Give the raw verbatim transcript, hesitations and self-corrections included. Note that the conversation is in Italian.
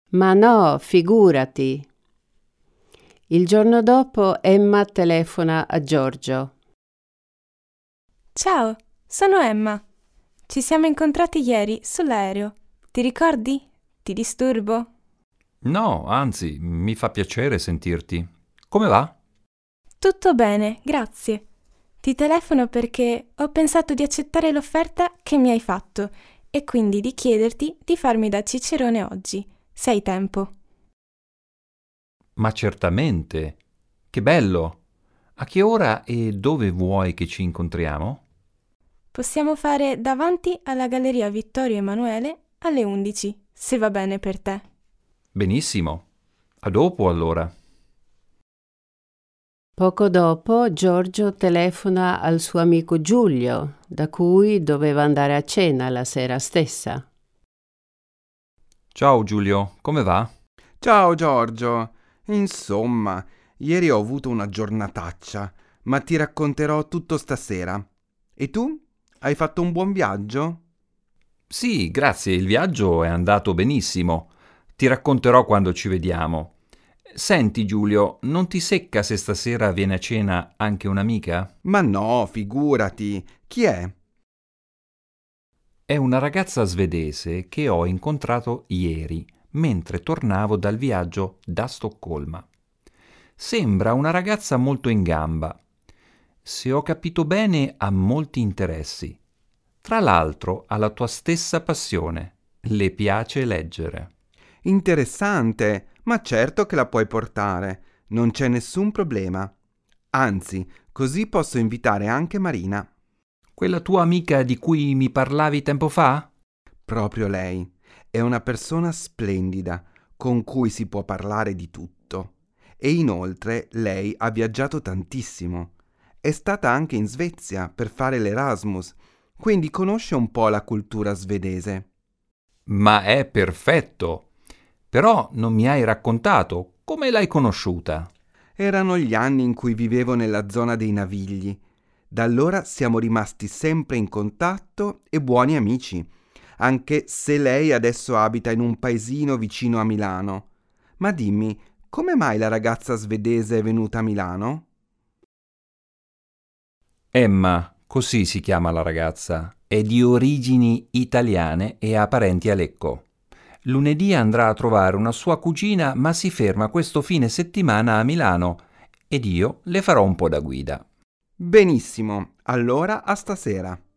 Ma no, figurati. Il giorno dopo Emma telefona a Giorgio. Ciao, sono Emma. Ci siamo incontrati ieri sull'aereo. Ti ricordi? Ti disturbo? No, anzi, mi fa piacere sentirti. Come va? Tutto bene, grazie. Ti telefono perché ho pensato di accettare l'offerta che mi hai fatto e quindi di chiederti di farmi da cicerone oggi, se hai tempo. Ma certamente. Che bello. A che ora e dove vuoi che ci incontriamo? Possiamo fare davanti alla Galleria Vittorio Emanuele alle undici, se va bene per te. Benissimo. A dopo allora. Poco dopo Giorgio telefona al suo amico Giulio, da cui doveva andare a cena la sera stessa. Ciao Giulio, come va? Ciao Giorgio. Insomma, ieri ho avuto una giornataccia, ma ti racconterò tutto stasera. E tu? Hai fatto un buon viaggio? Sì, grazie, il viaggio è andato benissimo. Ti racconterò quando ci vediamo. Senti Giulio, non ti secca se stasera viene a cena anche un'amica? Ma no, figurati. Chi è? È una ragazza svedese che ho incontrato ieri, mentre tornavo dal viaggio da Stoccolma. Sembra una ragazza molto in gamba. Se ho capito bene, ha molti interessi. Tra l'altro ha la tua stessa passione. Le piace leggere. Interessante, ma certo che la puoi portare. Non c'è nessun problema. Anzi, così posso invitare anche Marina. Quella tua amica di cui mi parlavi tempo fa? Proprio lei. È una persona splendida, con cui si può parlare di tutto. E inoltre lei ha viaggiato tantissimo. È stata anche in Svezia per fare l'Erasmus, quindi conosce un po' la cultura svedese. Ma è perfetto! Però non mi hai raccontato come l'hai conosciuta. Erano gli anni in cui vivevo nella zona dei Navigli. Da allora siamo rimasti sempre in contatto e buoni amici, anche se lei adesso abita in un paesino vicino a Milano. Ma dimmi, come mai la ragazza svedese è venuta a Milano? Emma, così si chiama la ragazza, è di origini italiane e ha parenti a Lecco. Lunedì andrà a trovare una sua cugina, ma si ferma questo fine settimana a Milano ed io le farò un po' da guida. Benissimo, allora a stasera.